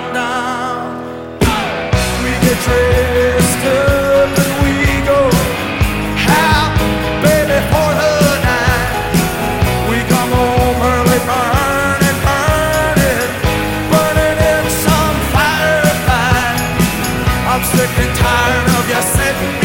down. We get dressed up and we go out, baby, for the night. We come home early, burning, burning, burning in some firefight. I'm sick and tired of you sitting